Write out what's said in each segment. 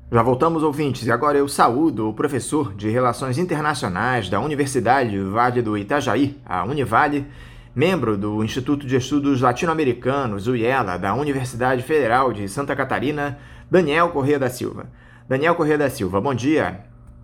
Já voltamos, ouvintes, e agora eu saúdo o professor de Relações Internacionais da Universidade Vale do Itajaí, a Univale, membro do Instituto de Estudos Latino-Americanos, UIELA, da Universidade Federal de Santa Catarina, Daniel Corrêa da Silva. Daniel Corrêa da Silva, bom dia.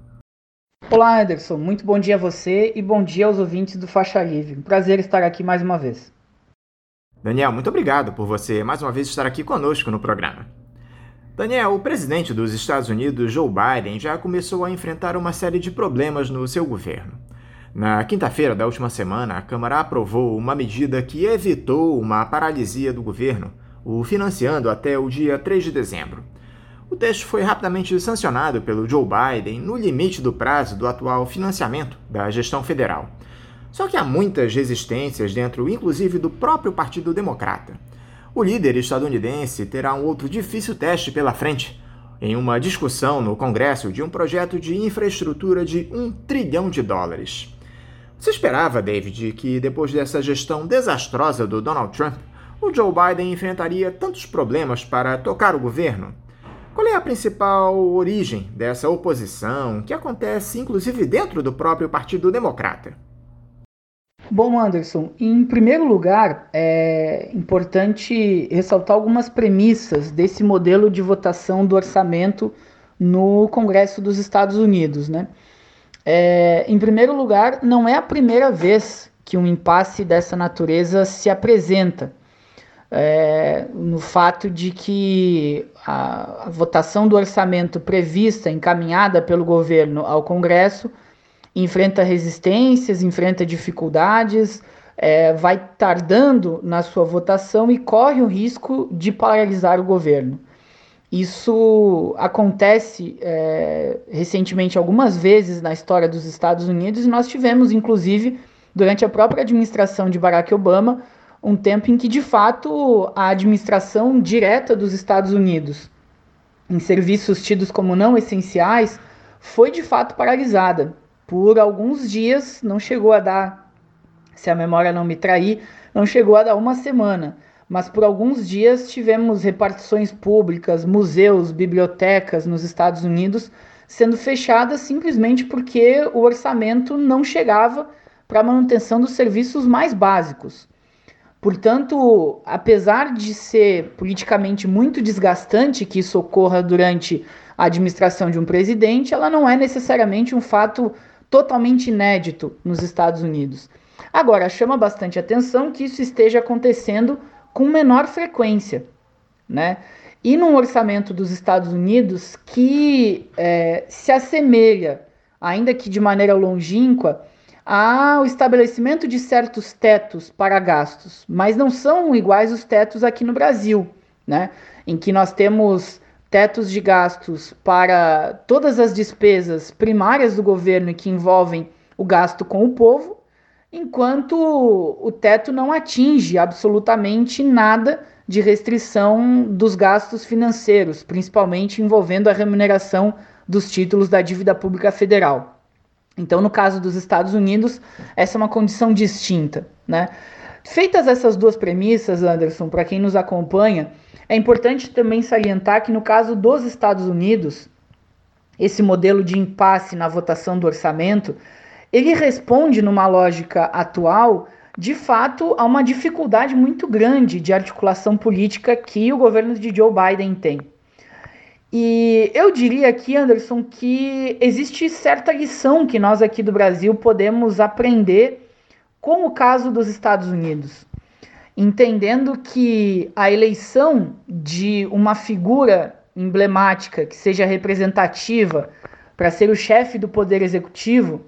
Olá, Anderson. Muito bom dia a você e bom dia aos ouvintes do Faixa Livre. Um prazer estar aqui mais uma vez. Daniel, muito obrigado por você mais uma vez estar aqui conosco no programa. Daniel, o presidente dos Estados Unidos, Joe Biden, já começou a enfrentar uma série de problemas no seu governo. Na quinta-feira da última semana, a Câmara aprovou uma medida que evitou uma paralisia do governo, o financiando até o dia 3 de dezembro. O texto foi rapidamente sancionado pelo Joe Biden no limite do prazo do atual financiamento da gestão federal. Só que há muitas resistências dentro, inclusive, do próprio Partido Democrata. O líder estadunidense terá um outro difícil teste pela frente, em uma discussão no Congresso de um projeto de infraestrutura de US$ 1 trilhão. Você esperava, David, que depois dessa gestão desastrosa do Donald Trump, o Joe Biden enfrentaria tantos problemas para tocar o governo? Qual é a principal origem dessa oposição, que acontece inclusive dentro do próprio Partido Democrata? Bom, Anderson, em primeiro lugar, é importante ressaltar algumas premissas desse modelo de votação do orçamento no Congresso dos Estados Unidos, né? Em primeiro lugar, não é a primeira vez que um impasse dessa natureza se apresenta. No fato de que a votação do orçamento prevista, encaminhada pelo governo ao Congresso, enfrenta resistências, enfrenta dificuldades, vai tardando na sua votação e corre o risco de paralisar o governo. Isso acontece recentemente algumas vezes na história dos Estados Unidos e nós tivemos, inclusive, durante a própria administração de Barack Obama, um tempo em que, de fato, a administração direta dos Estados Unidos em serviços tidos como não essenciais foi, de fato, paralisada. Por alguns dias, não chegou a dar, se a memória não me trair, não chegou a dar uma semana. Mas por alguns dias tivemos repartições públicas, museus, bibliotecas nos Estados Unidos sendo fechadas simplesmente porque o orçamento não chegava para a manutenção dos serviços mais básicos. Portanto, apesar de ser politicamente muito desgastante que isso ocorra durante a administração de um presidente, ela não é necessariamente um fato totalmente inédito nos Estados Unidos. Agora, chama bastante atenção que isso esteja acontecendo com menor frequência, né? E num orçamento dos Estados Unidos que se assemelha, ainda que de maneira longínqua, ao estabelecimento de certos tetos para gastos, mas não são iguais os tetos aqui no Brasil, né? Em que nós temos tetos de gastos para todas as despesas primárias do governo e que envolvem o gasto com o povo, enquanto o teto não atinge absolutamente nada de restrição dos gastos financeiros, principalmente envolvendo a remuneração dos títulos da dívida pública federal. Então, no caso dos Estados Unidos, essa é uma condição distinta, né? Feitas essas duas premissas, Anderson, para quem nos acompanha, é importante também salientar que no caso dos Estados Unidos, esse modelo de impasse na votação do orçamento, ele responde numa lógica atual, de fato, a uma dificuldade muito grande de articulação política que o governo de Joe Biden tem. E eu diria aqui, Anderson, que existe certa lição que nós aqui do Brasil podemos aprender com o caso dos Estados Unidos, entendendo que a eleição de uma figura emblemática que seja representativa para ser o chefe do poder executivo,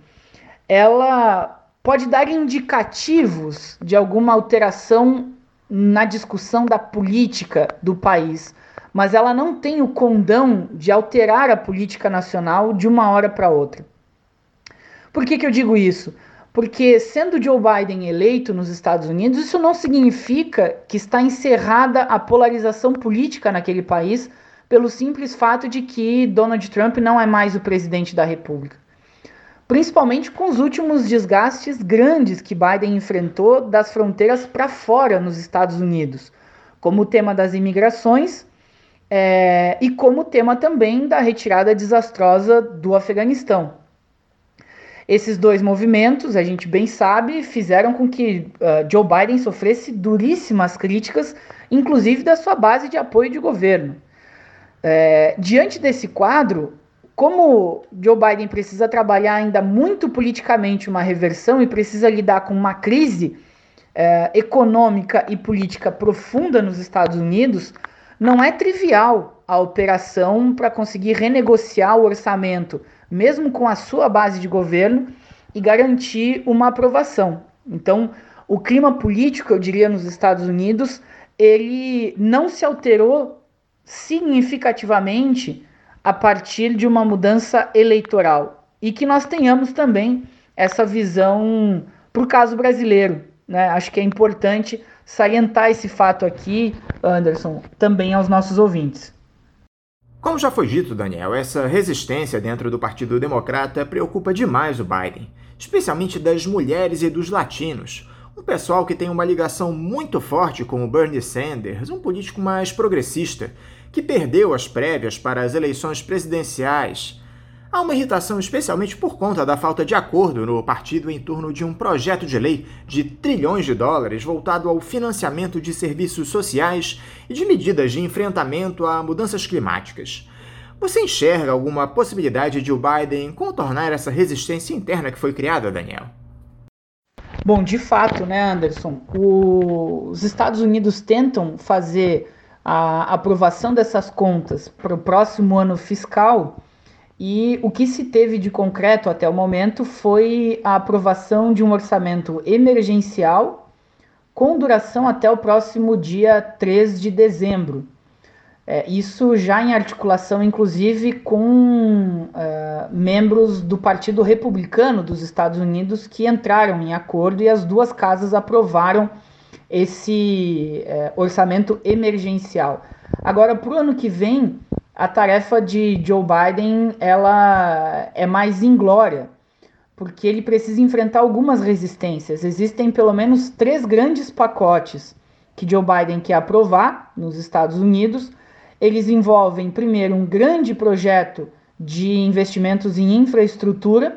ela pode dar indicativos de alguma alteração na discussão da política do país, mas ela não tem o condão de alterar a política nacional de uma hora para outra. Por que eu digo isso? Porque sendo Joe Biden eleito nos Estados Unidos, isso não significa que está encerrada a polarização política naquele país pelo simples fato de que Donald Trump não é mais o presidente da República. Principalmente com os últimos desgastes grandes que Biden enfrentou das fronteiras para fora nos Estados Unidos, como o tema das imigrações, e como tema também da retirada desastrosa do Afeganistão. Esses dois movimentos, a gente bem sabe, fizeram com que Joe Biden sofresse duríssimas críticas, inclusive da sua base de apoio de governo. Diante desse quadro, como Joe Biden precisa trabalhar ainda muito politicamente uma reversão e precisa lidar com uma crise econômica e política profunda nos Estados Unidos, não é trivial a operação para conseguir renegociar o orçamento, mesmo com a sua base de governo, e garantir uma aprovação. Então, o clima político, eu diria, nos Estados Unidos, ele não se alterou significativamente a partir de uma mudança eleitoral. E que nós tenhamos também essa visão para o caso brasileiro, né? Acho que é importante salientar esse fato aqui, Anderson, também aos nossos ouvintes. Como já foi dito, Daniel, essa resistência dentro do Partido Democrata preocupa demais o Biden, especialmente das mulheres e dos latinos, um pessoal que tem uma ligação muito forte com o Bernie Sanders, um político mais progressista, que perdeu as prévias para as eleições presidenciais. Há uma irritação especialmente por conta da falta de acordo no partido em torno de um projeto de lei de trilhões de dólares voltado ao financiamento de serviços sociais e de medidas de enfrentamento a mudanças climáticas. Você enxerga alguma possibilidade de o Biden contornar essa resistência interna que foi criada, Daniel? Bom, de fato, né, Anderson? Os Estados Unidos tentam fazer a aprovação dessas contas para o próximo ano fiscal. E o que se teve de concreto até o momento foi a aprovação de um orçamento emergencial com duração até o próximo dia 3 de dezembro. Isso já em articulação, inclusive, com membros do Partido Republicano dos Estados Unidos que entraram em acordo e as duas casas aprovaram esse orçamento emergencial. Agora, para o ano que vem, a tarefa de Joe Biden ela é mais inglória, porque ele precisa enfrentar algumas resistências. Existem pelo menos 3 grandes pacotes que Joe Biden quer aprovar nos Estados Unidos. Eles envolvem, primeiro, um grande projeto de investimentos em infraestrutura,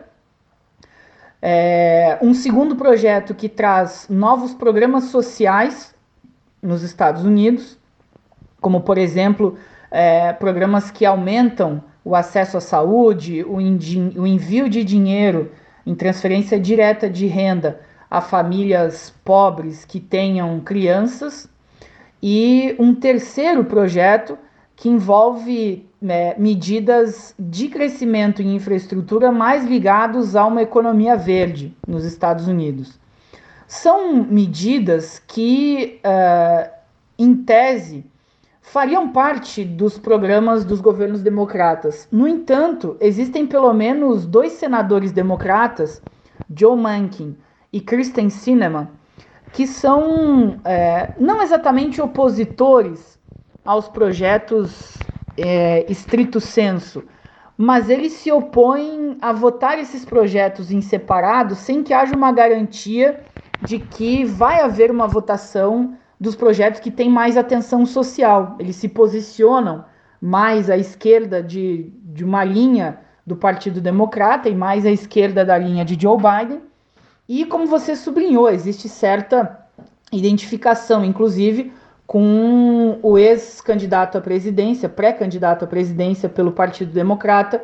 um segundo projeto que traz novos programas sociais nos Estados Unidos, como, por exemplo, programas que aumentam o acesso à saúde, o envio de dinheiro em transferência direta de renda a famílias pobres que tenham crianças, e um terceiro projeto que envolve medidas de crescimento em infraestrutura mais ligados a uma economia verde nos Estados Unidos. São medidas que, em tese, fariam parte dos programas dos governos democratas. No entanto, existem pelo menos 2 senadores democratas, Joe Manchin e Kyrsten Sinema, que são não exatamente opositores aos projetos estrito sensu, mas eles se opõem a votar esses projetos em separado sem que haja uma garantia de que vai haver uma votação dos projetos que têm mais atenção social. Eles se posicionam mais à esquerda de uma linha do Partido Democrata e mais à esquerda da linha de Joe Biden. E, como você sublinhou, existe certa identificação, inclusive, com o ex-candidato à presidência, pré-candidato à presidência pelo Partido Democrata,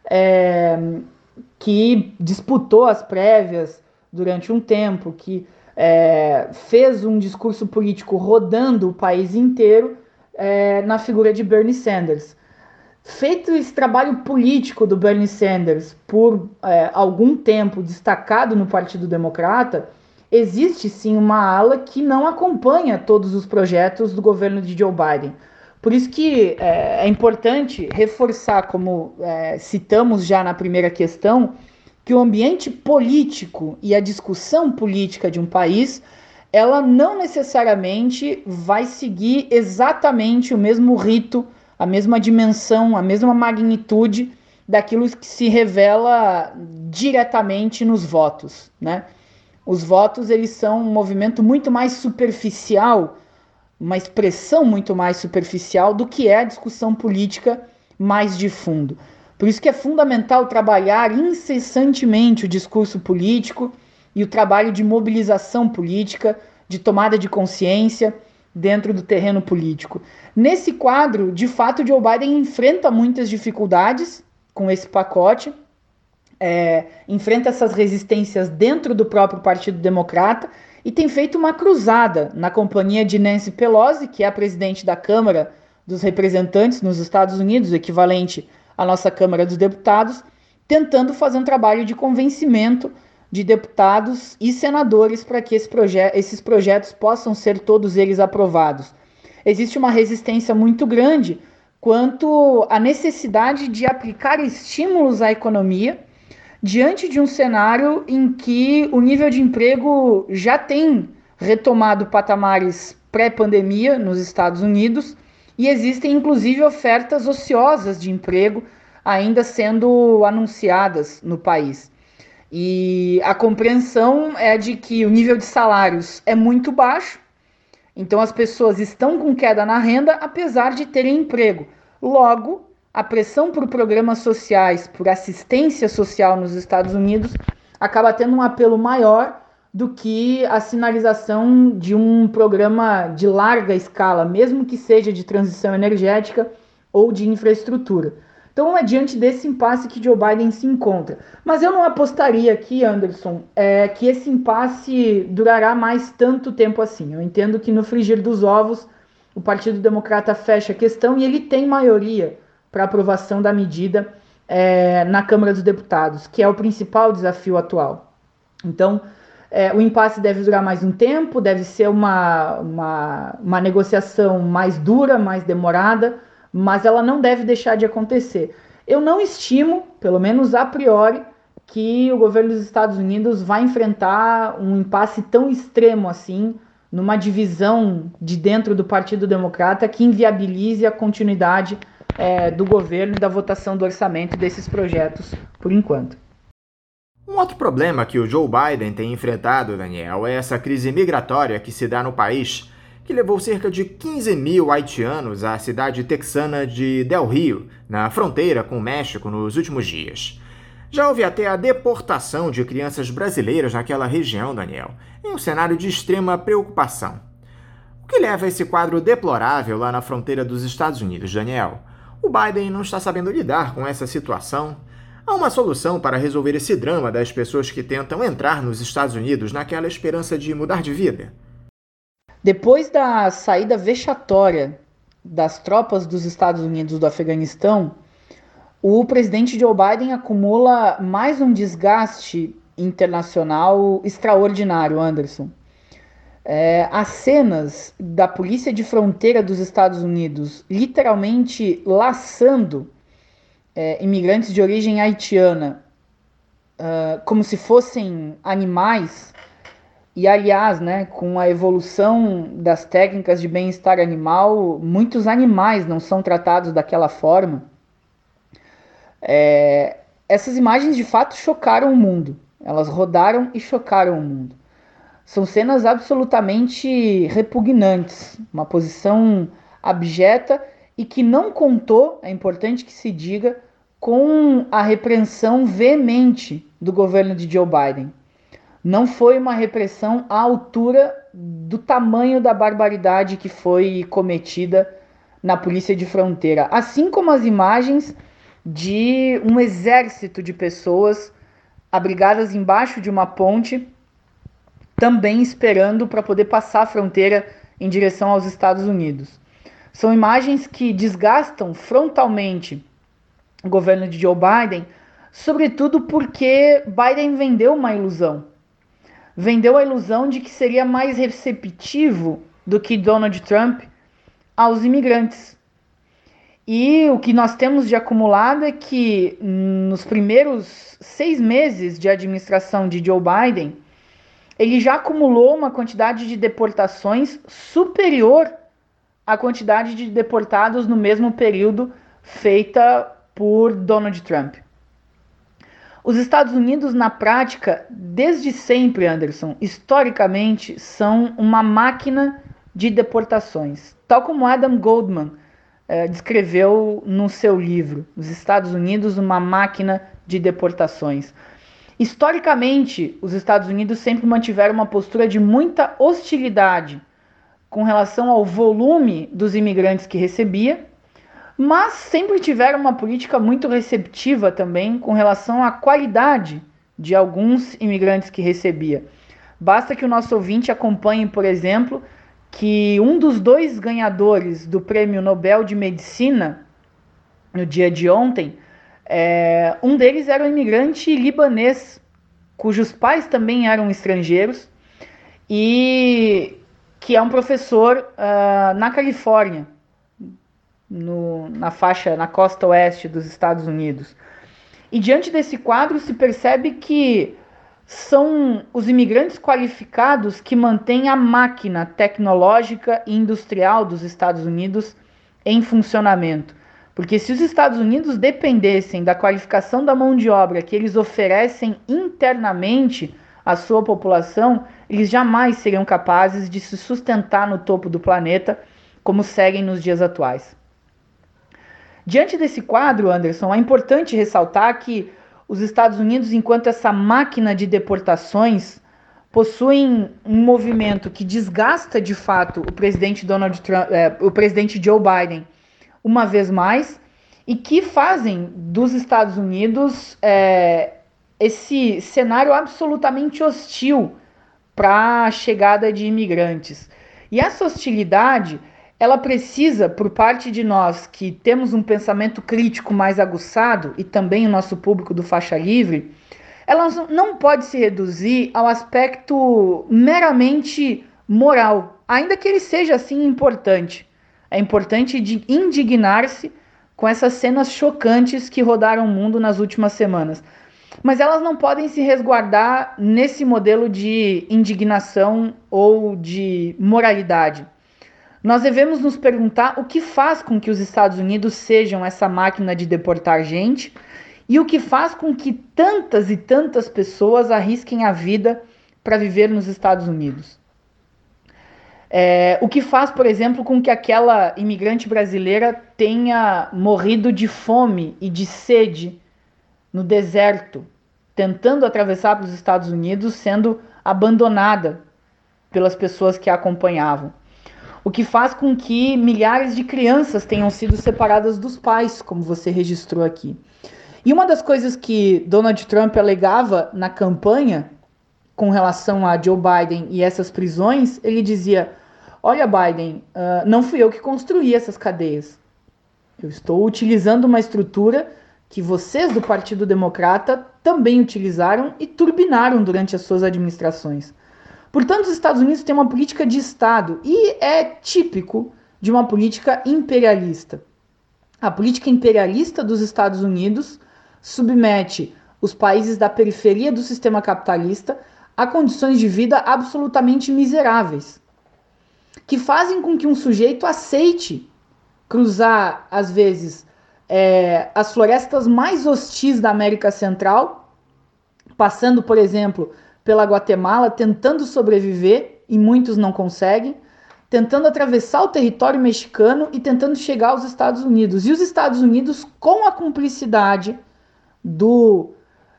que disputou as prévias durante um tempo, que fez um discurso político rodando o país inteiro na figura de Bernie Sanders. Feito esse trabalho político do Bernie Sanders por algum tempo destacado no Partido Democrata, existe sim uma ala que não acompanha todos os projetos do governo de Joe Biden. Por isso que é importante reforçar, como citamos já na primeira questão, que o ambiente político e a discussão política de um país, ela não necessariamente vai seguir exatamente o mesmo rito, a mesma dimensão, a mesma magnitude daquilo que se revela diretamente nos votos, né? Os votos, eles são um movimento muito mais superficial uma expressão muito mais superficial do que é a discussão política mais de fundo. Por isso que é fundamental trabalhar incessantemente o discurso político e o trabalho de mobilização política, de tomada de consciência dentro do terreno político. Nesse quadro, de fato, Joe Biden enfrenta muitas dificuldades com esse pacote, enfrenta essas resistências dentro do próprio Partido Democrata e tem feito uma cruzada na companhia de Nancy Pelosi, que é a presidente da Câmara dos Representantes nos Estados Unidos, equivalente à nossa Câmara dos Deputados, tentando fazer um trabalho de convencimento de deputados e senadores para que esses projetos possam ser todos eles aprovados. Existe uma resistência muito grande quanto à necessidade de aplicar estímulos à economia diante de um cenário em que o nível de emprego já tem retomado patamares pré-pandemia nos Estados Unidos e existem inclusive ofertas ociosas de emprego ainda sendo anunciadas no país. E a compreensão é de que o nível de salários é muito baixo, então as pessoas estão com queda na renda apesar de terem emprego. Logo, a pressão por programas sociais, por assistência social nos Estados Unidos, acaba tendo um apelo maior do que a sinalização de um programa de larga escala, mesmo que seja de transição energética ou de infraestrutura. Então é diante desse impasse que Joe Biden se encontra. Mas eu não apostaria aqui, Anderson, que esse impasse durará mais tanto tempo assim. Eu entendo que no frigir dos ovos o Partido Democrata fecha a questão e ele tem maioria para aprovação da medida na Câmara dos Deputados, que é o principal desafio atual. Então, o impasse deve durar mais um tempo, deve ser uma negociação mais dura, mais demorada, mas ela não deve deixar de acontecer. Eu não estimo, pelo menos a priori, que o governo dos Estados Unidos vai enfrentar um impasse tão extremo assim, numa divisão de dentro do Partido Democrata que inviabilize a continuidade do governo e da votação do orçamento desses projetos, por enquanto. Um outro problema que o Joe Biden tem enfrentado, Daniel, é essa crise migratória que se dá no país, que levou cerca de 15 mil haitianos à cidade texana de Del Rio, na fronteira com o México, nos últimos dias. Já houve até a deportação de crianças brasileiras naquela região, Daniel, em um cenário de extrema preocupação. O que leva a esse quadro deplorável lá na fronteira dos Estados Unidos, Daniel? O Biden não está sabendo lidar com essa situação? Há uma solução para resolver esse drama das pessoas que tentam entrar nos Estados Unidos naquela esperança de mudar de vida? Depois da saída vexatória das tropas dos Estados Unidos do Afeganistão, o presidente Joe Biden acumula mais um desgaste internacional extraordinário, Anderson. As cenas da polícia de fronteira dos Estados Unidos literalmente laçando imigrantes de origem haitiana como se fossem animais, e aliás, com a evolução das técnicas de bem-estar animal, muitos animais não são tratados daquela forma. Essas imagens de fato chocaram o mundo, elas rodaram e chocaram o mundo. São cenas absolutamente repugnantes, uma posição abjeta e que não contou, é importante que se diga, com a repreensão veemente do governo de Joe Biden. Não foi uma repressão à altura do tamanho da barbaridade que foi cometida na polícia de fronteira, assim como as imagens de um exército de pessoas abrigadas embaixo de uma ponte, também esperando para poder passar a fronteira em direção aos Estados Unidos. São imagens que desgastam frontalmente o governo de Joe Biden, sobretudo porque Biden vendeu uma ilusão. Vendeu a ilusão de que seria mais receptivo do que Donald Trump aos imigrantes. E o que nós temos de acumulado é que nos primeiros 6 meses de administração de Joe Biden, ele já acumulou uma quantidade de deportações superior à quantidade de deportados no mesmo período feita por Donald Trump. Os Estados Unidos, na prática, desde sempre, Anderson, historicamente, são uma máquina de deportações, tal como Adam Goldman descreveu no seu livro, Os Estados Unidos, uma máquina de deportações. Historicamente, os Estados Unidos sempre mantiveram uma postura de muita hostilidade com relação ao volume dos imigrantes que recebia, mas sempre tiveram uma política muito receptiva também com relação à qualidade de alguns imigrantes que recebia. Basta que o nosso ouvinte acompanhe, por exemplo, que um dos 2 ganhadores do Prêmio Nobel de Medicina, no dia de ontem, um deles era um imigrante libanês, cujos pais também eram estrangeiros, e que é um professor na Califórnia, na costa oeste dos Estados Unidos. E diante desse quadro se percebe que são os imigrantes qualificados que mantêm a máquina tecnológica e industrial dos Estados Unidos em funcionamento. Porque se os Estados Unidos dependessem da qualificação da mão de obra que eles oferecem internamente à sua população, eles jamais seriam capazes de se sustentar no topo do planeta como seguem nos dias atuais. Diante desse quadro, Anderson, é importante ressaltar que os Estados Unidos, enquanto essa máquina de deportações, possuem um movimento que desgasta de fato o presidente Donald Trump, o presidente Joe Biden, uma vez mais, e que fazem dos Estados Unidos esse cenário absolutamente hostil para a chegada de imigrantes. E essa hostilidade, ela precisa, por parte de nós que temos um pensamento crítico mais aguçado, e também o nosso público do Faixa Livre, ela não pode se reduzir ao aspecto meramente moral, ainda que ele seja assim importante. É importante de indignar-se com essas cenas chocantes que rodaram o mundo nas últimas semanas. Mas elas não podem se resguardar nesse modelo de indignação ou de moralidade. Nós devemos nos perguntar o que faz com que os Estados Unidos sejam essa máquina de deportar gente e o que faz com que tantas e tantas pessoas arrisquem a vida para viver nos Estados Unidos. O que faz, por exemplo, com que aquela imigrante brasileira tenha morrido de fome e de sede no deserto, tentando atravessar para os Estados Unidos, sendo abandonada pelas pessoas que a acompanhavam. O que faz com que milhares de crianças tenham sido separadas dos pais, como você registrou aqui. E uma das coisas que Donald Trump alegava na campanha com relação a Joe Biden e essas prisões, ele dizia: olha, Biden, não fui eu que construí essas cadeias. Eu estou utilizando uma estrutura que vocês do Partido Democrata também utilizaram e turbinaram durante as suas administrações. Portanto, os Estados Unidos têm uma política de Estado e é típico de uma política imperialista. A política imperialista dos Estados Unidos submete os países da periferia do sistema capitalista a condições de vida absolutamente miseráveis, que fazem com que um sujeito aceite cruzar, às vezes, as florestas mais hostis da América Central, passando, por exemplo, pela Guatemala, tentando sobreviver, e muitos não conseguem, tentando atravessar o território mexicano e tentando chegar aos Estados Unidos. E os Estados Unidos, com a cumplicidade do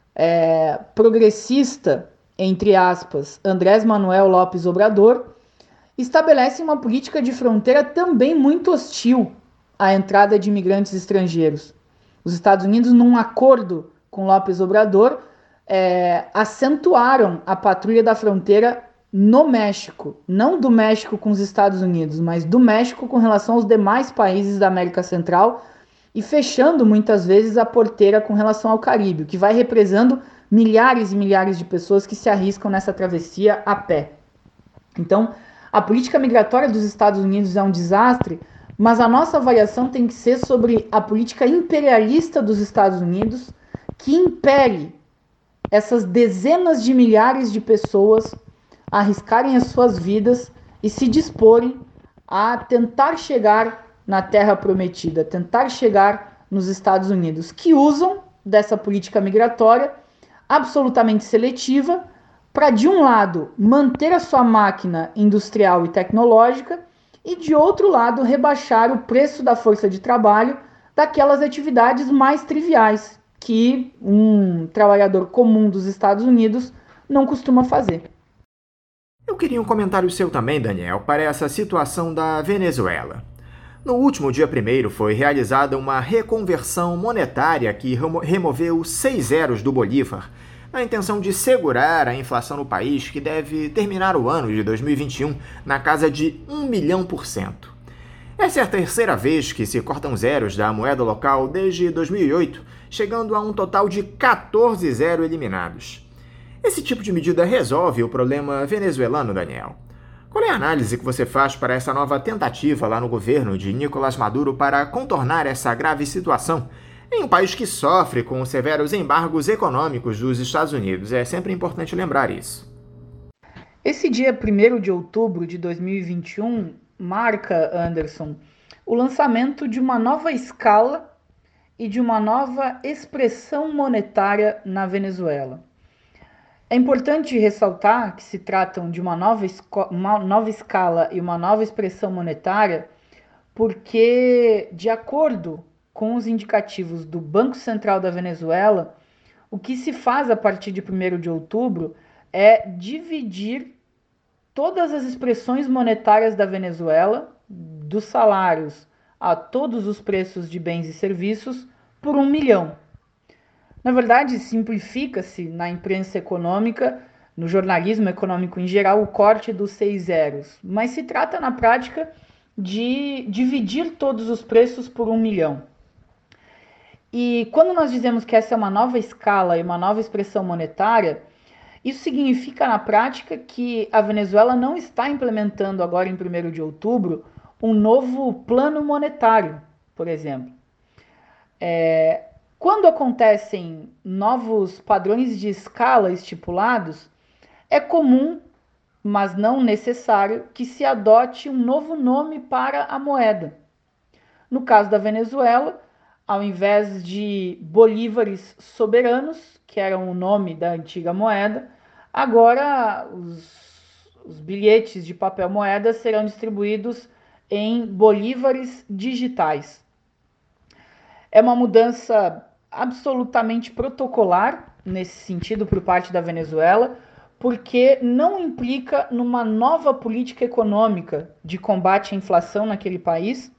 progressista, entre aspas, Andrés Manuel López Obrador, estabelecem uma política de fronteira também muito hostil à entrada de imigrantes estrangeiros. Os Estados Unidos, num acordo com López Obrador, acentuaram a patrulha da fronteira no México, não do México com os Estados Unidos, mas do México com relação aos demais países da América Central e fechando muitas vezes a porteira com relação ao Caribe, o que vai represando milhares e milhares de pessoas que se arriscam nessa travessia a pé. Então, a política migratória dos Estados Unidos é um desastre, mas a nossa avaliação tem que ser sobre a política imperialista dos Estados Unidos, que impele essas dezenas de milhares de pessoas a arriscarem as suas vidas e se disporem a tentar chegar na Terra Prometida, tentar chegar nos Estados Unidos, que usam dessa política migratória absolutamente seletiva para, de um lado, manter a sua máquina industrial e tecnológica e, de outro lado, rebaixar o preço da força de trabalho daquelas atividades mais triviais que um trabalhador comum dos Estados Unidos não costuma fazer. Eu queria um comentário seu também, Daniel, para essa situação da Venezuela. No último dia 1º foi realizada uma reconversão monetária que removeu 6 zeros do Bolívar, na intenção de segurar a inflação no país, que deve terminar o ano de 2021 na casa de 1 milhão%. Essa é a terceira vez que se cortam zeros da moeda local desde 2008, chegando a um total de 14 zeros eliminados. Esse tipo de medida resolve o problema venezuelano, Daniel? Qual é a análise que você faz para essa nova tentativa lá no governo de Nicolás Maduro para contornar essa grave situação em um país que sofre com os severos embargos econômicos dos Estados Unidos? É sempre importante lembrar isso. Esse dia 1º de outubro de 2021 marca, Anderson, o lançamento de uma nova escala e de uma nova expressão monetária na Venezuela. É importante ressaltar que se tratam de uma nova escala e uma nova expressão monetária, porque, de acordo com os indicativos do Banco Central da Venezuela, o que se faz a partir de 1º de outubro é dividir todas as expressões monetárias da Venezuela, dos salários a todos os preços de bens e serviços, por 1 milhão. Na verdade, simplifica-se na imprensa econômica, no jornalismo econômico em geral, o corte dos 6 zeros, mas se trata na prática de dividir todos os preços por 1 milhão. E quando nós dizemos que essa é uma nova escala e uma nova expressão monetária, isso significa na prática que a Venezuela não está implementando agora em 1º de outubro um novo plano monetário, por exemplo. Quando acontecem novos padrões de escala estipulados, é comum, mas não necessário, que se adote um novo nome para a moeda. No caso da Venezuela, ao invés de bolívares soberanos, que eram o nome da antiga moeda, agora os bilhetes de papel moeda serão distribuídos em bolívares digitais. É uma mudança absolutamente protocolar nesse sentido por parte da Venezuela, porque não implica numa nova política econômica de combate à inflação naquele país.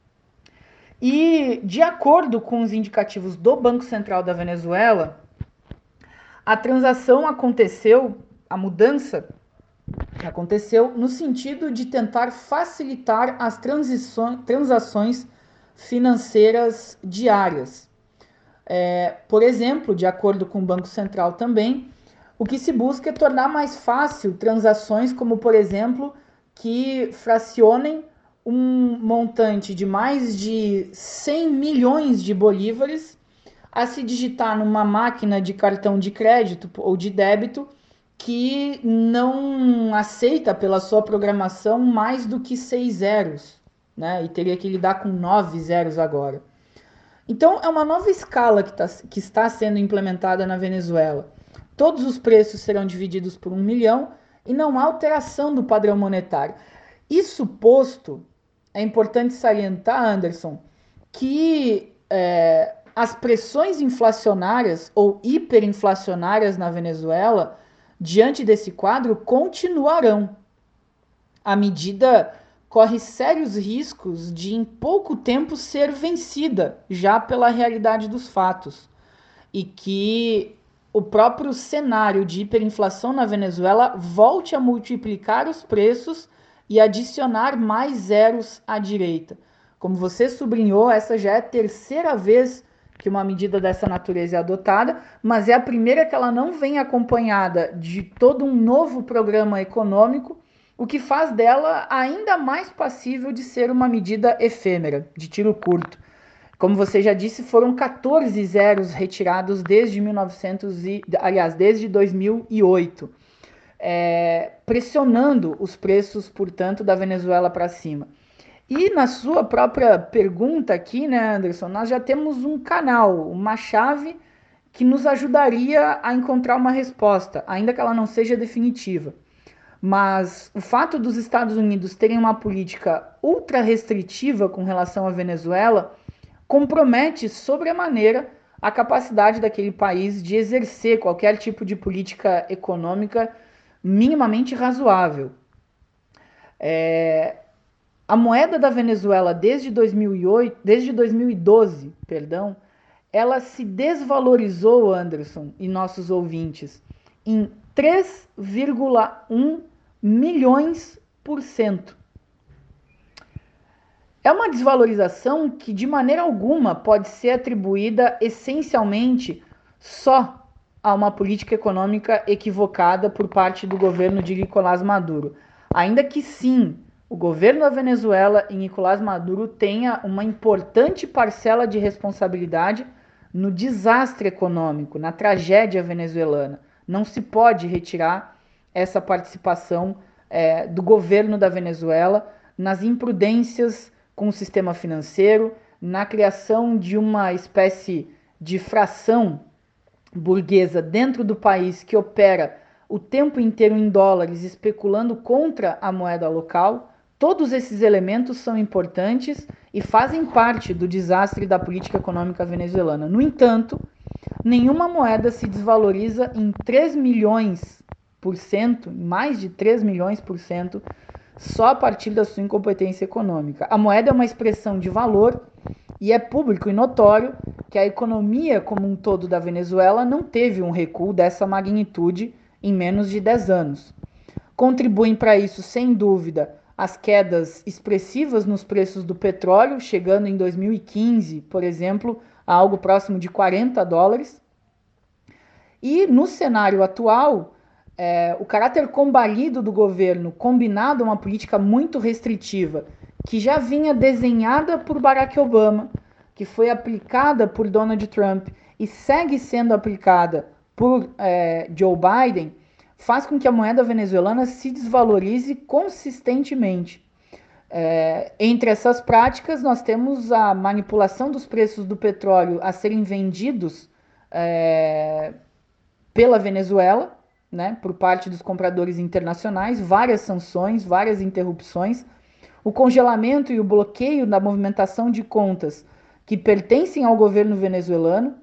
E, de acordo com os indicativos do Banco Central da Venezuela, a transação aconteceu, a mudança aconteceu no sentido de tentar facilitar as transações financeiras diárias. Por exemplo, de acordo com o Banco Central também, o que se busca é tornar mais fácil transações como, por exemplo, que fracionem um montante de mais de 100 milhões de bolívares a se digitar numa máquina de cartão de crédito ou de débito que não aceita pela sua programação mais do que 6 zeros, né? E teria que lidar com 9 zeros agora. Então, é uma nova escala que está sendo implementada na Venezuela. Todos os preços serão divididos por 1 milhão e não há alteração do padrão monetário. Isso posto, é importante salientar, Anderson, que as pressões inflacionárias ou hiperinflacionárias na Venezuela, diante desse quadro, continuarão. A medida corre sérios riscos de, em pouco tempo, ser vencida, já pela realidade dos fatos. E que o próprio cenário de hiperinflação na Venezuela volte a multiplicar os preços e adicionar mais zeros à direita. Como você sublinhou, essa já é a terceira vez que uma medida dessa natureza é adotada, mas é a primeira que ela não vem acompanhada de todo um novo programa econômico, o que faz dela ainda mais passível de ser uma medida efêmera, de tiro curto. Como você já disse, foram 14 zeros retirados desde 2008, pressionando os preços, portanto, da Venezuela para cima. E na sua própria pergunta aqui, né, Anderson, nós já temos um canal, uma chave que nos ajudaria a encontrar uma resposta, ainda que ela não seja definitiva. Mas o fato dos Estados Unidos terem uma política ultra restritiva com relação à Venezuela compromete sobremaneira a capacidade daquele país de exercer qualquer tipo de política econômica minimamente razoável. A moeda da Venezuela desde 2012, ela se desvalorizou, Anderson e nossos ouvintes, em 3,1 milhões por cento. É uma desvalorização que de maneira alguma pode ser atribuída essencialmente só a uma política econômica equivocada por parte do governo de Nicolás Maduro. Ainda que sim, o governo da Venezuela e Nicolás Maduro tenha uma importante parcela de responsabilidade no desastre econômico, na tragédia venezuelana. Não se pode retirar essa participação do governo da Venezuela nas imprudências com o sistema financeiro, na criação de uma espécie de fração burguesa dentro do país que opera o tempo inteiro em dólares, especulando contra a moeda local. Todos esses elementos são importantes e fazem parte do desastre da política econômica venezuelana. No entanto, nenhuma moeda se desvaloriza em 3 milhões por cento, mais de 3 milhões por cento, só a partir da sua incompetência econômica. A moeda é uma expressão de valor e é público e notório que a economia como um todo da Venezuela não teve um recuo dessa magnitude em menos de 10 anos. Contribuem para isso, sem dúvida, as quedas expressivas nos preços do petróleo, chegando em 2015, por exemplo, a algo próximo de $40. E no cenário atual, o caráter combalido do governo, combinado a uma política muito restritiva, que já vinha desenhada por Barack Obama, que foi aplicada por Donald Trump e segue sendo aplicada por Joe Biden, faz com que a moeda venezuelana se desvalorize consistentemente. Entre essas práticas, nós temos a manipulação dos preços do petróleo a serem vendidos pela Venezuela, né, por parte dos compradores internacionais, várias sanções, várias interrupções, o congelamento e o bloqueio da movimentação de contas que pertencem ao governo venezuelano,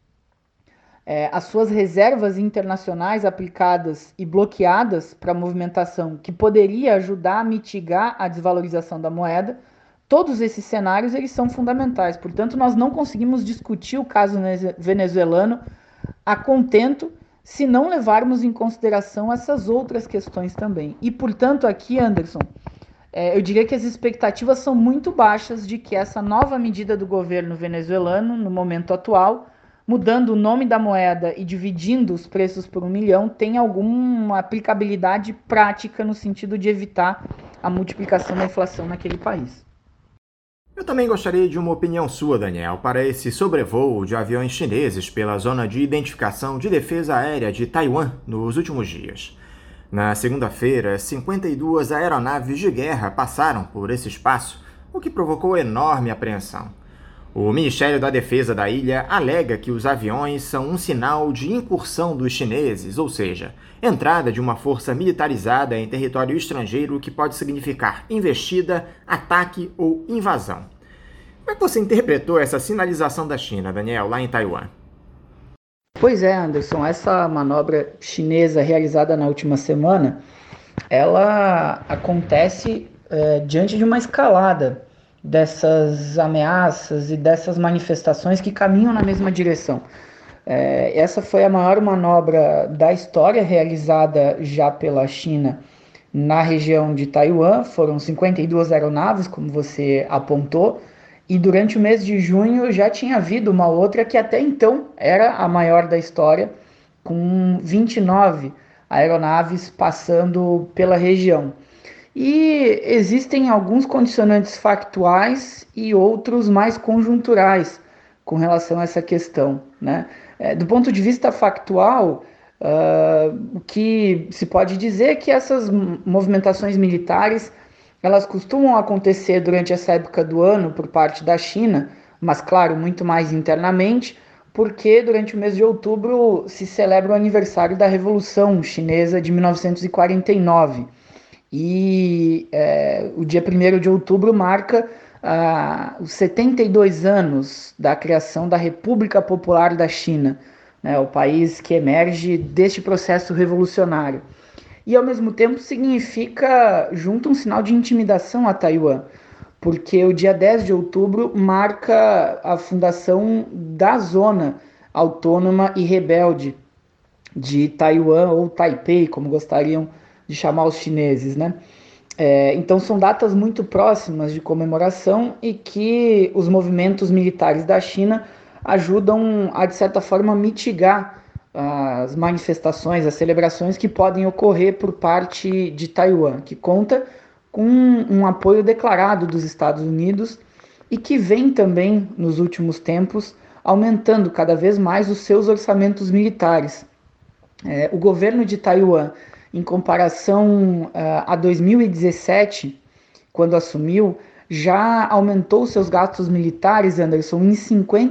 as suas reservas internacionais aplicadas e bloqueadas para a movimentação que poderia ajudar a mitigar a desvalorização da moeda. Todos esses cenários eles são fundamentais, portanto nós não conseguimos discutir o caso venezuelano a contento se não levarmos em consideração essas outras questões também. E, portanto, aqui, Anderson, eu diria que as expectativas são muito baixas de que essa nova medida do governo venezuelano, no momento atual, mudando o nome da moeda e dividindo os preços por 1 milhão, tenha alguma aplicabilidade prática no sentido de evitar a multiplicação da inflação naquele país. Eu também gostaria de uma opinião sua, Daniel, para esse sobrevoo de aviões chineses pela Zona de Identificação de Defesa Aérea de Taiwan nos últimos dias. Na segunda-feira, 52 aeronaves de guerra passaram por esse espaço, o que provocou enorme apreensão. O Ministério da Defesa da ilha alega que os aviões são um sinal de incursão dos chineses, ou seja, entrada de uma força militarizada em território estrangeiro que pode significar investida, ataque ou invasão. Como é que você interpretou essa sinalização da China, Daniel, lá em Taiwan? Pois é, Anderson, essa manobra chinesa realizada na última semana, ela acontece diante de uma escalada dessas ameaças e dessas manifestações que caminham na mesma direção. Essa foi a maior manobra da história realizada já pela China na região de Taiwan. Foram 52 aeronaves, como você apontou, e durante o mês de junho já tinha havido uma outra que até então era a maior da história, com 29 aeronaves passando pela região. E existem alguns condicionantes factuais e outros mais conjunturais com relação a essa questão, né? Do ponto de vista factual, o que se pode dizer é que essas movimentações militares elas costumam acontecer durante essa época do ano por parte da China, mas claro, muito mais internamente, porque durante o mês de outubro se celebra o aniversário da Revolução Chinesa de 1949. O dia 1º de outubro marca os 72 anos da criação da República Popular da China, né, o país que emerge deste processo revolucionário. E, ao mesmo tempo, significa junto um sinal de intimidação a Taiwan, porque o dia 10 de outubro marca a fundação da Zona Autônoma e Rebelde de Taiwan, ou Taipei, como gostariam de chamar os chineses, né? Então são datas muito próximas de comemoração e que os movimentos militares da China ajudam a, de certa forma, mitigar as manifestações, as celebrações que podem ocorrer por parte de Taiwan, que conta com um apoio declarado dos Estados Unidos e que vem também, nos últimos tempos, aumentando cada vez mais os seus orçamentos militares. O governo de Taiwan, em comparação a 2017, quando assumiu, já aumentou seus gastos militares, Anderson, em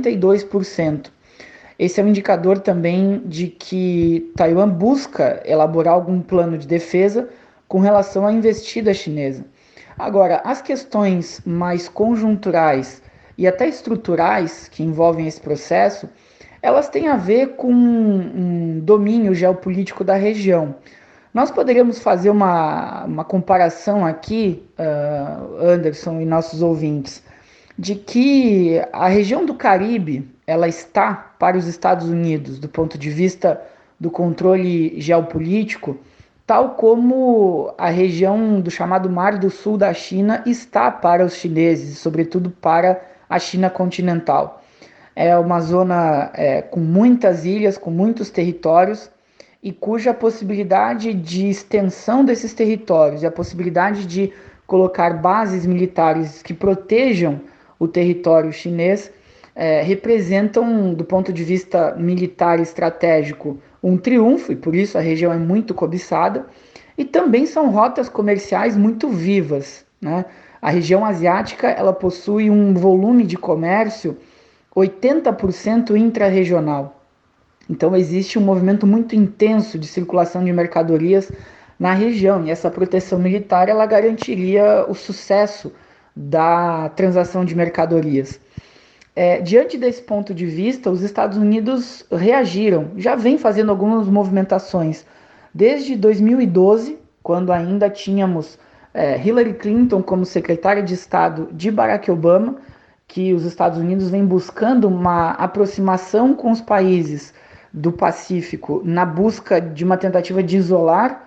52%. Esse é um indicador também de que Taiwan busca elaborar algum plano de defesa com relação à investida chinesa. Agora, as questões mais conjunturais e até estruturais que envolvem esse processo, elas têm a ver com um domínio geopolítico da região. Nós poderíamos fazer uma comparação aqui, Anderson e nossos ouvintes, de que a região do Caribe, ela está para os Estados Unidos, do ponto de vista do controle geopolítico, tal como a região do chamado Mar do Sul da China está para os chineses, sobretudo para a China continental. É uma zona com muitas ilhas, com muitos territórios, e cuja possibilidade de extensão desses territórios e a possibilidade de colocar bases militares que protejam o território chinês representam, do ponto de vista militar e estratégico, um triunfo, e por isso a região é muito cobiçada, e também são rotas comerciais muito vivas, né? A região asiática ela possui um volume de comércio 80% intra-regional. Então existe um movimento muito intenso de circulação de mercadorias na região, e essa proteção militar ela garantiria o sucesso da transação de mercadorias. Diante desse ponto de vista, os Estados Unidos reagiram, já vem fazendo algumas movimentações. Desde 2012, quando ainda tínhamos Hillary Clinton como secretária de Estado de Barack Obama, que os Estados Unidos vêm buscando uma aproximação com os países do Pacífico na busca de uma tentativa de isolar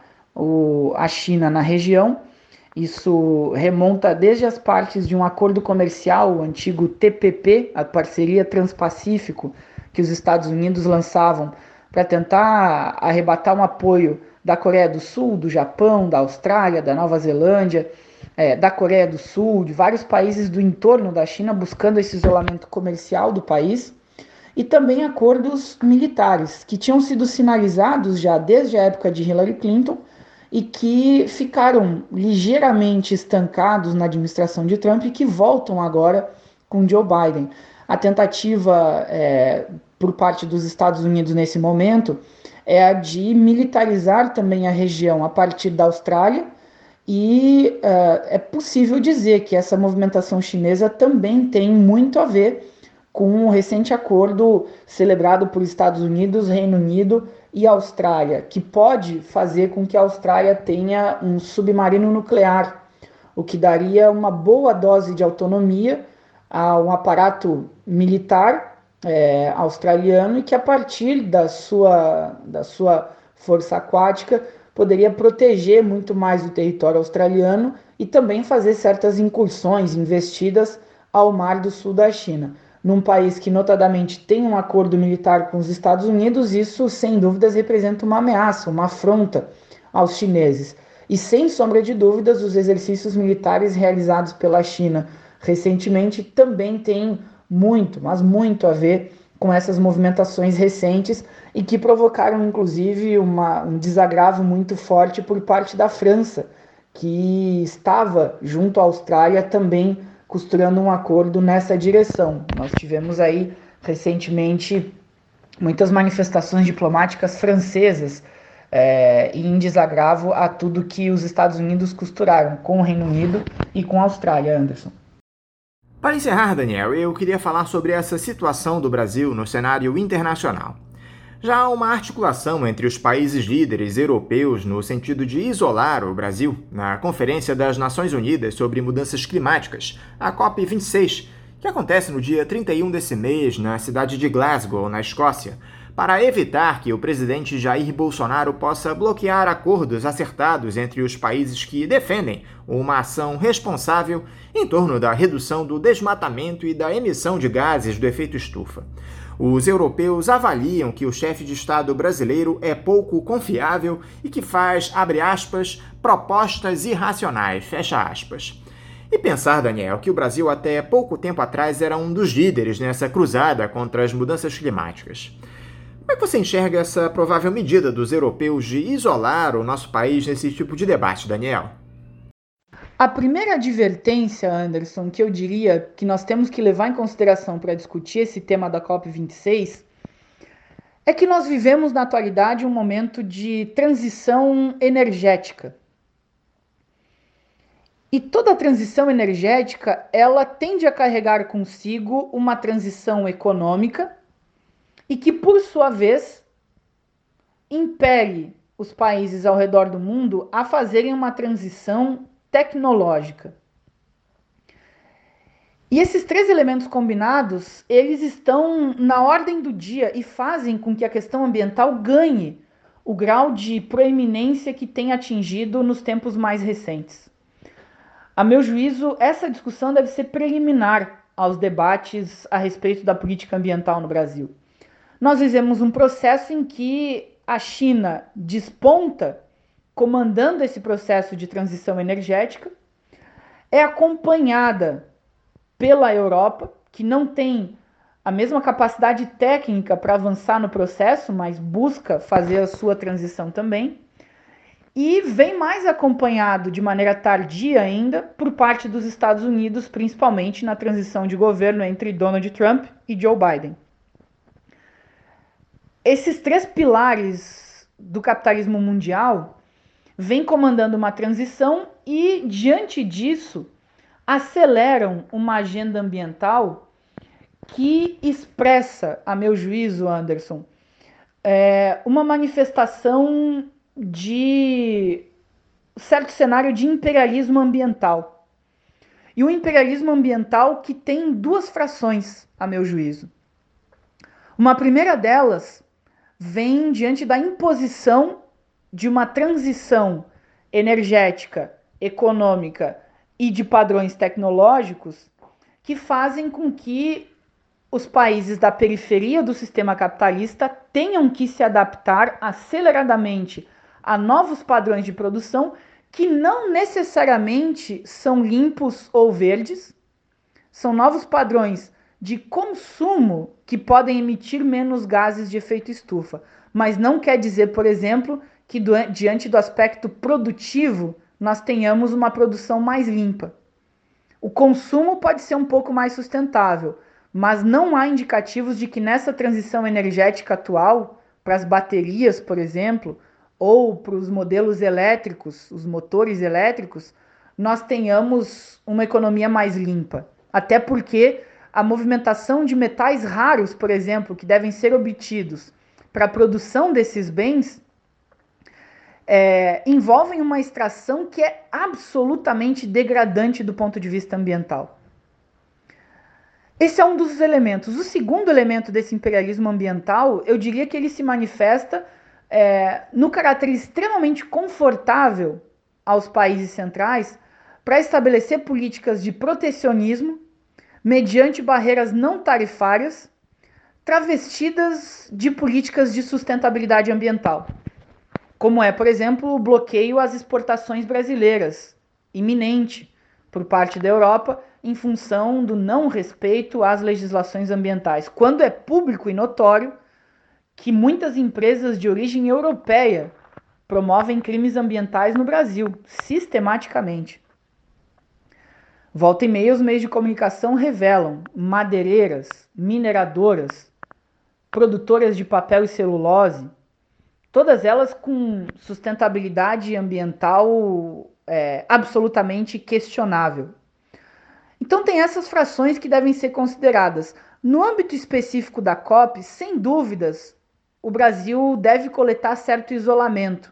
a China na região. Isso remonta desde as partes de um acordo comercial, o antigo TPP, a Parceria Transpacífico, que os Estados Unidos lançavam para tentar arrebatar um apoio da Coreia do Sul, do Japão, da Austrália, da Nova Zelândia, da Coreia do Sul, de vários países do entorno da China, buscando esse isolamento comercial do país, e também acordos militares, que tinham sido sinalizados já desde a época de Hillary Clinton, e que ficaram ligeiramente estancados na administração de Trump e que voltam agora com Joe Biden. A tentativa por parte dos Estados Unidos nesse momento é a de militarizar também a região a partir da Austrália, e é possível dizer que essa movimentação chinesa também tem muito a ver com o recente acordo celebrado por Estados Unidos, Reino Unido e Austrália, que pode fazer com que a Austrália tenha um submarino nuclear, o que daria uma boa dose de autonomia a um aparato militar australiano, e que a partir da sua força aquática poderia proteger muito mais o território australiano e também fazer certas incursões, investidas ao Mar do Sul da China. Num país que notadamente tem um acordo militar com os Estados Unidos, isso sem dúvidas representa uma ameaça, uma afronta aos chineses. E sem sombra de dúvidas, os exercícios militares realizados pela China recentemente também têm muito, mas muito a ver com essas movimentações recentes, e que provocaram inclusive um desagravo muito forte por parte da França, que estava junto à Austrália também costurando um acordo nessa direção. Nós tivemos aí recentemente muitas manifestações diplomáticas francesas em desagravo a tudo que os Estados Unidos costuraram com o Reino Unido e com a Austrália, Anderson. Para encerrar, Daniel, eu queria falar sobre essa situação do Brasil no cenário internacional. Já há uma articulação entre os países líderes europeus no sentido de isolar o Brasil na Conferência das Nações Unidas sobre Mudanças Climáticas, a COP26, que acontece no dia 31 desse mês na cidade de Glasgow, na Escócia, para evitar que o presidente Jair Bolsonaro possa bloquear acordos acertados entre os países que defendem uma ação responsável em torno da redução do desmatamento e da emissão de gases do efeito estufa. Os europeus avaliam que o chefe de Estado brasileiro é pouco confiável e que faz, abre aspas, propostas irracionais, fecha aspas. E pensar, Daniel, que o Brasil até pouco tempo atrás era um dos líderes nessa cruzada contra as mudanças climáticas. Como é que você enxerga essa provável medida dos europeus de isolar o nosso país nesse tipo de debate, Daniel? A primeira advertência, Anderson, que eu diria que nós temos que levar em consideração para discutir esse tema da COP26 é que nós vivemos na atualidade um momento de transição energética. E toda transição energética, ela tende a carregar consigo uma transição econômica e que, por sua vez, impele os países ao redor do mundo a fazerem uma transição tecnológica. E esses três elementos combinados, eles estão na ordem do dia e fazem com que a questão ambiental ganhe o grau de proeminência que tem atingido nos tempos mais recentes. A meu juízo, essa discussão deve ser preliminar aos debates a respeito da política ambiental no Brasil. Nós vivemos um processo em que a China desponta comandando esse processo de transição energética, é acompanhada pela Europa, que não tem a mesma capacidade técnica para avançar no processo, mas busca fazer a sua transição também, e vem mais acompanhado de maneira tardia ainda por parte dos Estados Unidos, principalmente na transição de governo entre Donald Trump e Joe Biden. Esses três pilares do capitalismo mundial vem comandando uma transição e, diante disso, aceleram uma agenda ambiental que expressa, a meu juízo, Anderson, uma manifestação de certo cenário de imperialismo ambiental. E o imperialismo ambiental que tem duas frações, a meu juízo. Uma primeira delas vem diante da imposição de uma transição energética, econômica e de padrões tecnológicos que fazem com que os países da periferia do sistema capitalista tenham que se adaptar aceleradamente a novos padrões de produção que não necessariamente são limpos ou verdes, são novos padrões de consumo que podem emitir menos gases de efeito estufa, mas não quer dizer, por exemplo, que diante do aspecto produtivo nós tenhamos uma produção mais limpa. O consumo pode ser um pouco mais sustentável, mas não há indicativos de que nessa transição energética atual, para as baterias, por exemplo, ou para os modelos elétricos, os motores elétricos, nós tenhamos uma economia mais limpa. Até porque a movimentação de metais raros, por exemplo, que devem ser obtidos para a produção desses bens, envolvem uma extração que é absolutamente degradante do ponto de vista ambiental. Esse é um dos elementos. O segundo elemento desse imperialismo ambiental, eu diria que ele se manifesta no caráter extremamente confortável aos países centrais para estabelecer políticas de protecionismo mediante barreiras não tarifárias travestidas de políticas de sustentabilidade ambiental. Como é, por exemplo, o bloqueio às exportações brasileiras, iminente, por parte da Europa, em função do não respeito às legislações ambientais, quando é público e notório que muitas empresas de origem europeia promovem crimes ambientais no Brasil, sistematicamente. Volta e meia, os meios de comunicação revelam madeireiras, mineradoras, produtoras de papel e celulose, todas elas com sustentabilidade ambiental absolutamente questionável. Então tem essas frações que devem ser consideradas. No âmbito específico da COP, sem dúvidas, o Brasil deve coletar certo isolamento.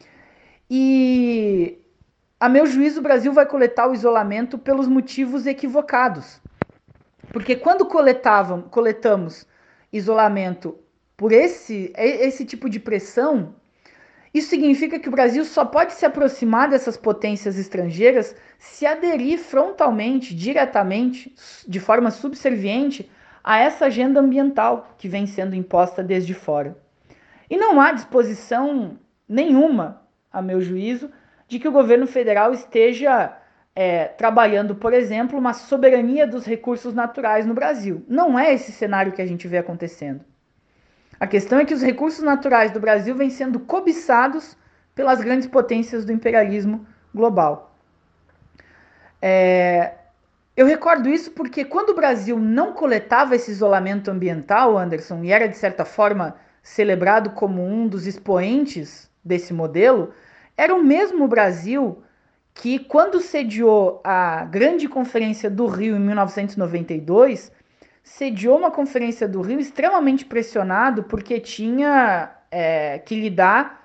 E, a meu juízo, o Brasil vai coletar o isolamento pelos motivos equivocados. Porque quando coletamos isolamento por esse tipo de pressão, isso significa que o Brasil só pode se aproximar dessas potências estrangeiras se aderir frontalmente, diretamente, de forma subserviente a essa agenda ambiental que vem sendo imposta desde fora. E não há disposição nenhuma, a meu juízo, de que o governo federal esteja trabalhando, por exemplo, uma soberania dos recursos naturais no Brasil. Não é esse cenário que a gente vê acontecendo. A questão é que os recursos naturais do Brasil vêm sendo cobiçados pelas grandes potências do imperialismo global. Eu recordo isso porque quando o Brasil não coletava esse isolamento ambiental, Anderson, e era de certa forma celebrado como um dos expoentes desse modelo, era o mesmo Brasil que, quando sediou a Grande Conferência do Rio em 1992, sediou uma Conferência do Rio extremamente pressionado porque tinha que lidar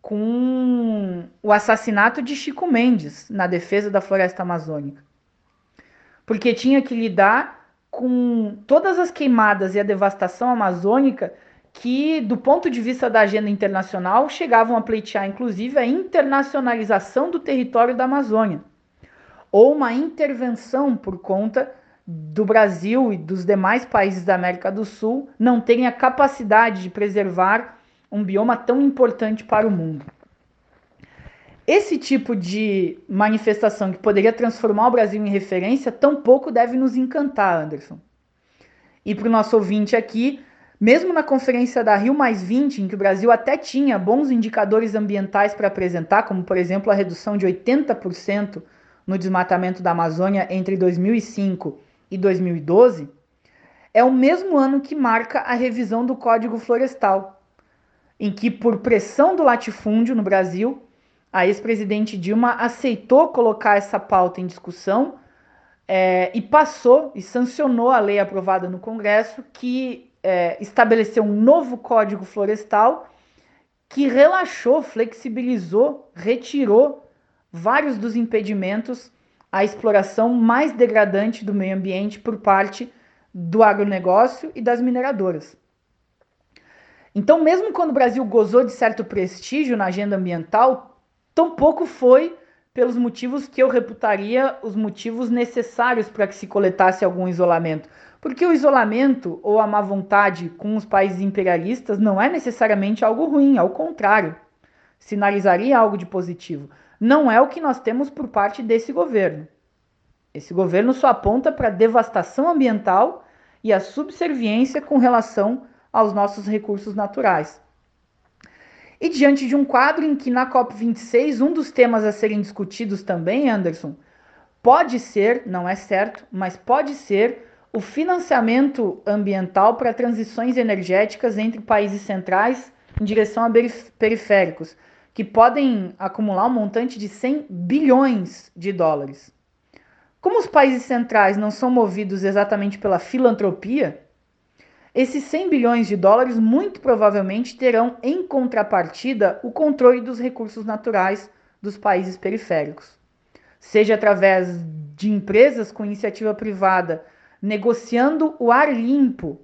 com o assassinato de Chico Mendes na defesa da floresta amazônica. Porque tinha que lidar com todas as queimadas e a devastação amazônica que, do ponto de vista da agenda internacional, chegavam a pleitear, inclusive, a internacionalização do território da Amazônia, ou uma intervenção por conta do Brasil e dos demais países da América do Sul não terem a capacidade de preservar um bioma tão importante para o mundo. Esse tipo de manifestação que poderia transformar o Brasil em referência tampouco deve nos encantar, Anderson. E para o nosso ouvinte aqui, mesmo na Conferência da Rio+20, em que o Brasil até tinha bons indicadores ambientais para apresentar, como, por exemplo, a redução de 80% no desmatamento da Amazônia entre 2005 e 2012, é o mesmo ano que marca a revisão do Código Florestal, em que, por pressão do latifúndio no Brasil, a ex-presidente Dilma aceitou colocar essa pauta em discussão e passou e sancionou a lei aprovada no Congresso que estabeleceu um novo Código Florestal que relaxou, flexibilizou, retirou vários dos impedimentos à exploração mais degradante do meio ambiente por parte do agronegócio e das mineradoras. Então, mesmo quando o Brasil gozou de certo prestígio na agenda ambiental, tampouco foi pelos motivos que eu reputaria os motivos necessários para que se coletasse algum isolamento. Porque o isolamento ou a má vontade com os países imperialistas não é necessariamente algo ruim, ao contrário, sinalizaria algo de positivo. Não é o que nós temos por parte desse governo. Esse governo só aponta para a devastação ambiental e a subserviência com relação aos nossos recursos naturais. E diante de um quadro em que na COP26, um dos temas a serem discutidos também, Anderson, pode ser, não é certo, mas pode ser o financiamento ambiental para transições energéticas entre países centrais em direção a periféricos, que podem acumular um montante de 100 bilhões de dólares. Como os países centrais não são movidos exatamente pela filantropia, esses 100 bilhões de dólares muito provavelmente terão em contrapartida o controle dos recursos naturais dos países periféricos. Seja através de empresas com iniciativa privada negociando o ar limpo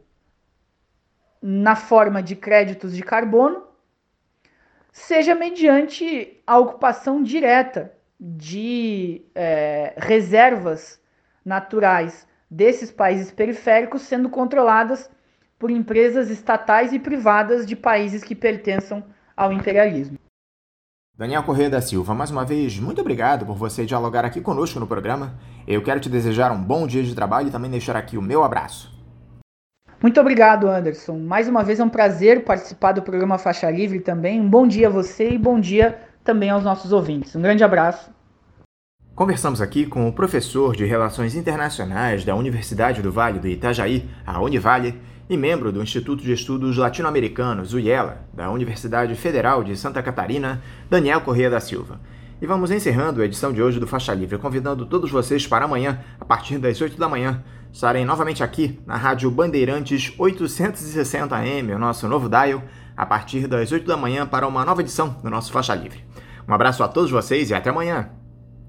na forma de créditos de carbono, seja mediante a ocupação direta de reservas naturais desses países periféricos sendo controladas por empresas estatais e privadas de países que pertençam ao imperialismo. Daniel Corrêa da Silva, mais uma vez, muito obrigado por você dialogar aqui conosco no programa. Eu quero te desejar um bom dia de trabalho e também deixar aqui o meu abraço. Muito obrigado, Anderson. Mais uma vez é um prazer participar do programa Faixa Livre também. Um bom dia a você e bom dia também aos nossos ouvintes. Um grande abraço. Conversamos aqui com o professor de Relações Internacionais da Universidade do Vale do Itajaí, a Univale, e membro do Instituto de Estudos Latino-Americanos, o IELA, da Universidade Federal de Santa Catarina, Daniel Corrêa da Silva. E vamos encerrando a edição de hoje do Faixa Livre, convidando todos vocês para amanhã, a partir das 8 da manhã, estarem novamente aqui na Rádio Bandeirantes 860 AM, o nosso novo dial, a partir das 8 da manhã para uma nova edição do nosso Faixa Livre. Um abraço a todos vocês e até amanhã!